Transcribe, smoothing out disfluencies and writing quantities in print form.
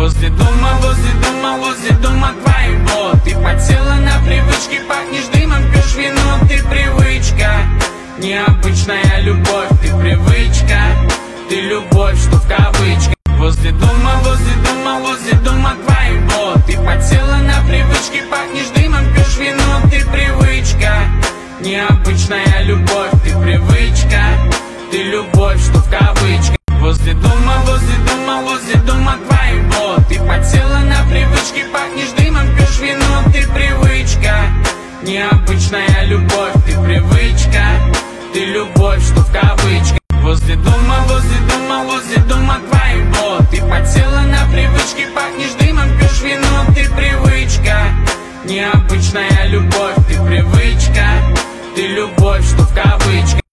Возле дома твоего ты подсела на привычки, пахнешь дымом, пьешь вино. Ты привычка, необычная любовь. Ты привычка, ты любовь, что в кавычках. Возле дома твоего ты подсела на привычки, пахнешь дымом, пьешь вино. Ты привычка, необычная любовь. Ты привычка, ты любовь, что в кавычках. Возле дома твоего ты подсела на привычки, пахнешь дымом, пьешь вино. Ты привычка, необычная любовь. Ты привычка, ты любовь, что в кавычках. Возле дома твоего ты подсела на привычки, пахнешь дымом, пьешь вино. Ты привычка, необычная любовь. Ты привычка, ты любовь, что в кавычках.